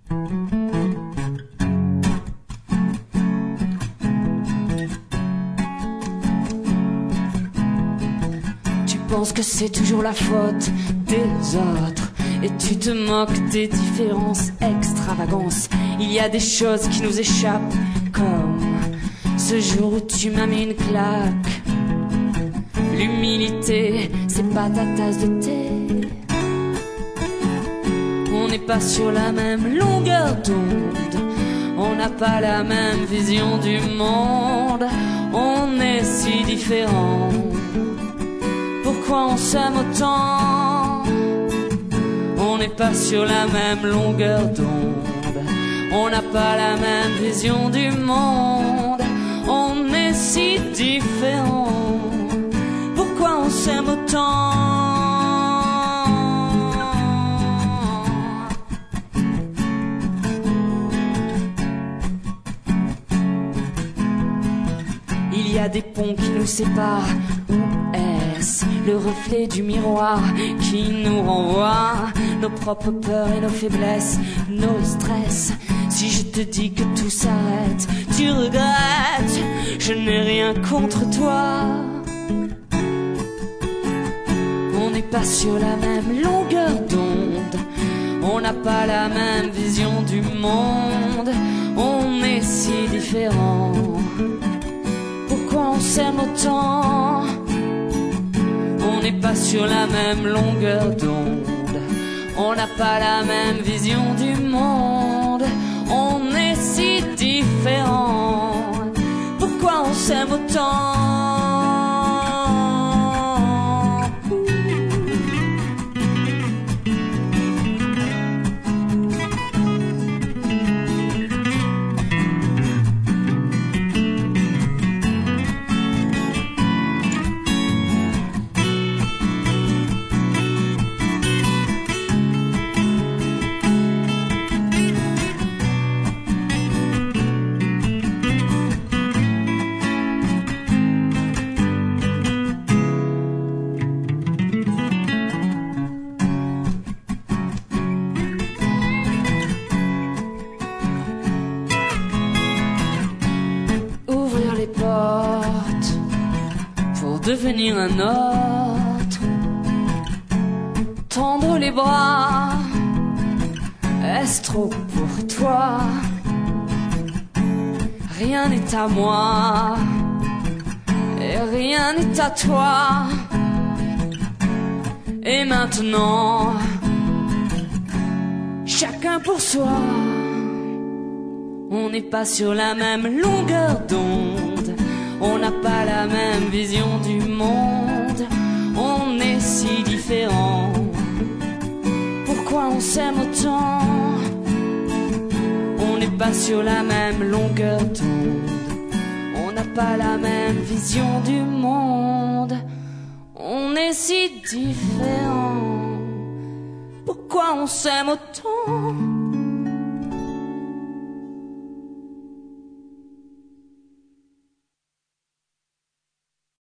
Tu penses que c'est toujours la faute des autres et tu te moques des différences, extravagances. Il y a des choses qui nous échappent, comme ce jour où tu m'as mis une claque. L'humilité, c'est pas ta tasse de thé. On n'est pas sur la même longueur d'onde, on n'a pas la même vision du monde. On est si différents, pourquoi on s'aime autant? On n'est pas sur la même longueur d'onde, on n'a pas la même vision du monde. On est si différents, pourquoi on s'aime autant? Il y a des ponts qui nous séparent, où est-ce le reflet du miroir qui nous renvoie nos propres peurs et nos faiblesses, nos stress? Si je te dis que tout s'arrête, tu regrettes. Je n'ai rien contre toi. On n'est pas sur la même longueur d'onde, on n'a pas la même vision du monde. On est si différents, pourquoi on s'aime autant? On n'est pas sur la même longueur d'onde, on n'a pas la même vision du monde. On est si différents, pourquoi on s'aime autant? Devenir un autre, tendre les bras, est-ce trop pour toi? Rien n'est à moi et rien n'est à toi. Et maintenant, chacun pour soi. On n'est pas sur la même longueur d'onde, on n'a pas la même vision du monde. On est si différents, pourquoi on s'aime autant? On n'est pas sur la même longueur d'onde, on n'a pas la même vision du monde. On est si différents, pourquoi on s'aime autant?